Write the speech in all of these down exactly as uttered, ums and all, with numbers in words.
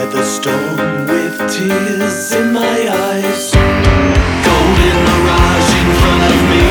by the storm with tears in my eyes. Golden mirage in front of me,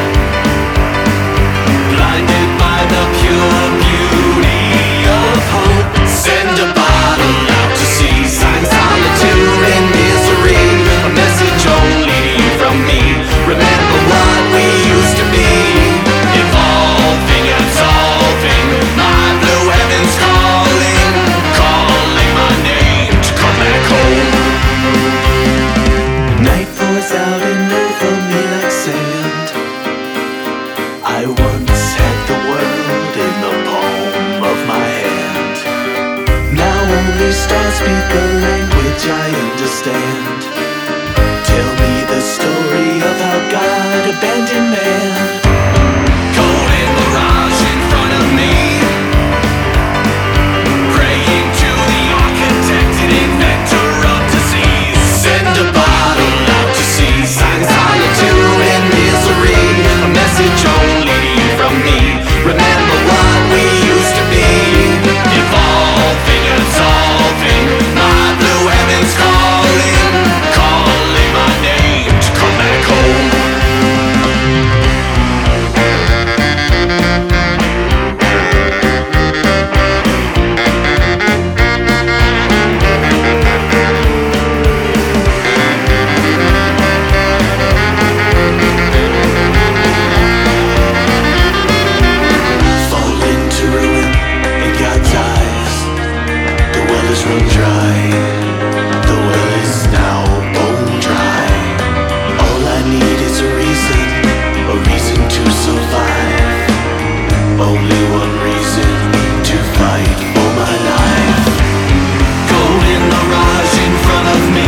blinded by the pure beauty of hope. Send a bottle out to sea, sign solitude and misery, a message only to you from me. Remember what we used to be, evolving, absolving, my blue heavens calling, calling my name to come back home. Night pours out and over me like sand. I once had the world in the palm of my hand. Now only stars speak the language I understand. Tell me the story of how God abandoned man. Golden mirage in front of me, praying to the architect and inventor of disease. Send a bottle out to sea, sign solitude and misery, a message only to you from me. Remember what we used to be, evolving, absolving, my blue heavens calling, calling my name to come back home. Fall into ruin in God's eyes. The well is run dry. The well is now bone dry. All I need is a reason, a reason to survive. Only one reason, to fight for my life. Golden mirage in front of me,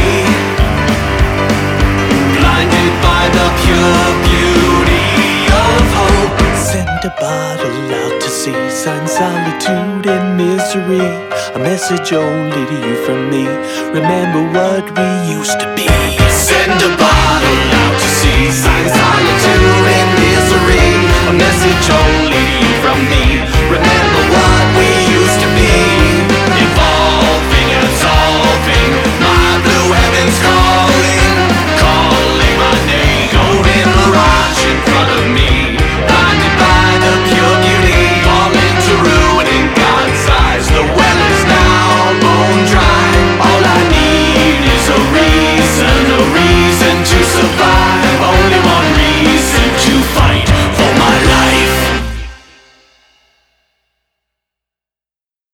blinded by the pure beauty of hope. Send a bottle out to sea, sign solitude and misery, a message only to you from me. Remember what we used to be. Send a bottle out to sea, sign solitude and misery, a message only